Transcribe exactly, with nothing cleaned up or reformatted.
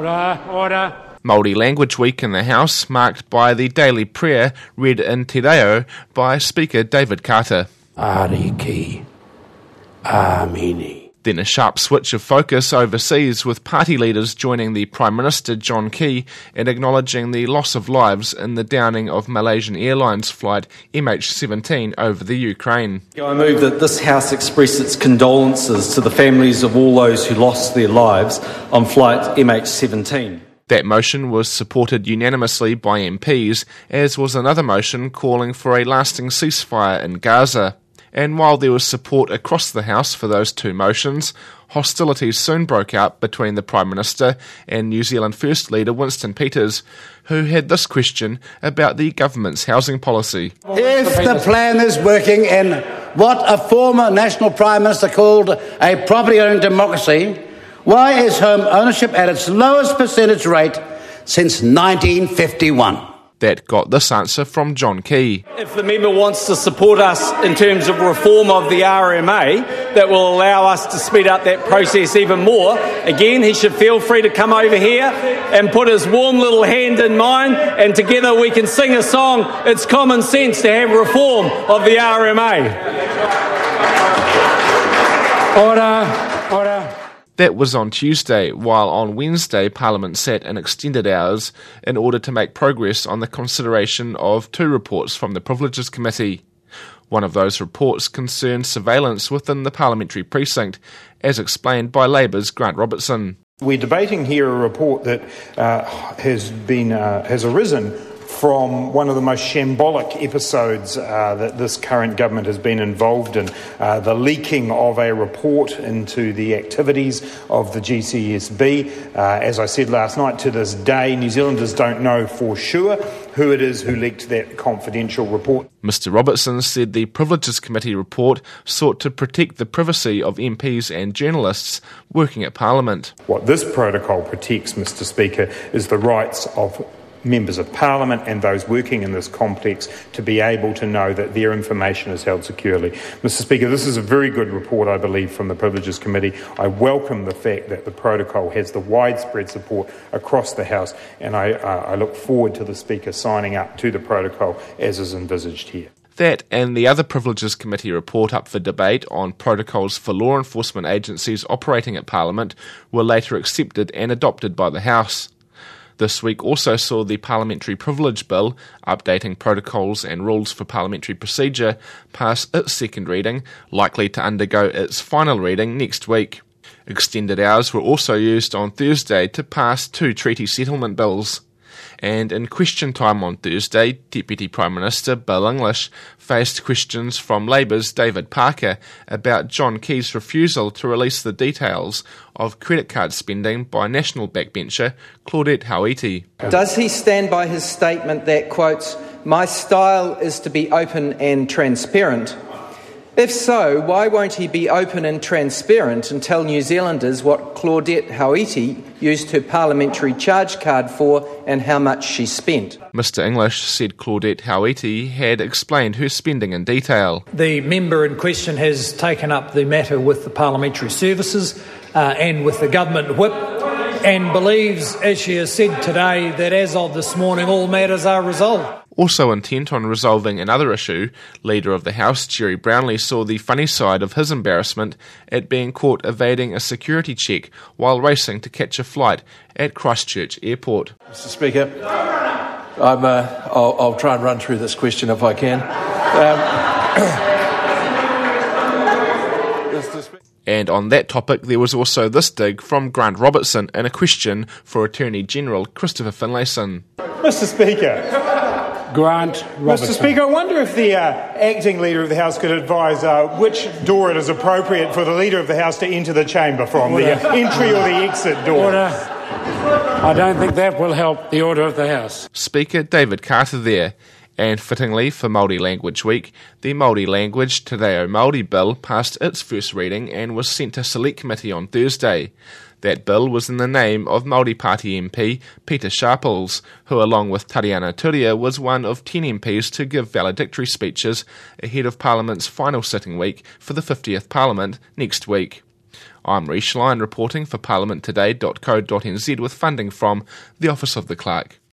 Order, order. Māori Language Week in the House, marked by the daily prayer read in te reo by Speaker David Carter. Ariki. Amini. Then a sharp switch of focus overseas, with party leaders joining the Prime Minister John Key in acknowledging the loss of lives in the downing of Malaysian Airlines flight M H seventeen over the Ukraine. I move that this House express its condolences to the families of all those who lost their lives on flight M H seventeen. That motion was supported unanimously by M Ps, as was another motion calling for a lasting ceasefire in Gaza. And while there was support across the House for those two motions, hostilities soon broke out between the Prime Minister and New Zealand First Leader Winston Peters, who had this question about the government's housing policy. If the plan is working in what a former National Prime Minister called a property-owning democracy, why is home ownership at its lowest percentage rate since nineteen fifty-one? That got this answer from John Key. If the member wants to support us in terms of reform of the R M A that will allow us to speed up that process even more, again, he should feel free to come over here and put his warm little hand in mine, and together we can sing a song. It's common sense to have reform of the R M A. Order, order. That was on Tuesday, while on Wednesday Parliament sat in extended hours in order to make progress on the consideration of two reports from the Privileges Committee. One of those reports concerned surveillance within the parliamentary precinct, as explained by Labour's Grant Robertson. We're debating here a report that uh, has been uh, has arisen from one of the most shambolic episodes uh, that this current government has been involved in, uh, the leaking of a report into the activities of the G C S B. Uh, as I said last night, to this day, New Zealanders don't know for sure who it is who leaked that confidential report. Mister Robertson said the Privileges Committee report sought to protect the privacy of M Ps and journalists working at Parliament. What this protocol protects, Mister Speaker, is the rights of members of Parliament and those working in this complex to be able to know that their information is held securely. Mister Speaker, this is a very good report, I believe, from the Privileges Committee. I welcome the fact that the protocol has the widespread support across the House, and I, uh, I look forward to the Speaker signing up to the protocol as is envisaged here. That and the other Privileges Committee report up for debate on protocols for law enforcement agencies operating at Parliament were later accepted and adopted by the House. This week also saw the Parliamentary Privilege Bill, updating protocols and rules for parliamentary procedure, pass its second reading, likely to undergo its final reading next week. Extended hours were also used on Thursday to pass two treaty settlement bills. And in question time on Thursday, Deputy Prime Minister Bill English faced questions from Labour's David Parker about John Key's refusal to release the details of credit card spending by National backbencher Claudette Hauiti. Does he stand by his statement that, quotes, "My style is to be open and transparent"? If so, why won't he be open and transparent and tell New Zealanders what Claudette Hauiti used her parliamentary charge card for and how much she spent? Mister English said Claudette Hauiti had explained her spending in detail. The member in question has taken up the matter with the Parliamentary Services uh, and with the Government Whip, and believes, as she has said today, that as of this morning all matters are resolved. Also intent on resolving another issue, Leader of the House, Jerry Brownlee, saw the funny side of his embarrassment at being caught evading a security check while racing to catch a flight at Christchurch Airport. Mister Speaker, I'm, uh, I'll, I'll try and run through this question if I can. Um, And on that topic, there was also this dig from Grant Robertson in a question for Attorney General Christopher Finlayson. Mister Speaker, Grant Robertson. Mister Speaker, I wonder if the uh, acting Leader of the House could advise uh, which door it is appropriate for the Leader of the House to enter the chamber from, Order. the uh, entry or the exit door. Order. I don't think that will help the order of the House. Speaker David Carter there. And fittingly for Māori Language Week, the Māori Language Te Reo Māori Bill passed its first reading and was sent to Select Committee on Thursday. That bill was in the name of Māori Party M P Peter Sharples, who along with Tariana Turia was one of ten M Ps to give valedictory speeches ahead of Parliament's final sitting week for the fiftieth Parliament next week. I'm Rhys Schlein reporting for parliament today dot co dot n z with funding from the Office of the Clerk.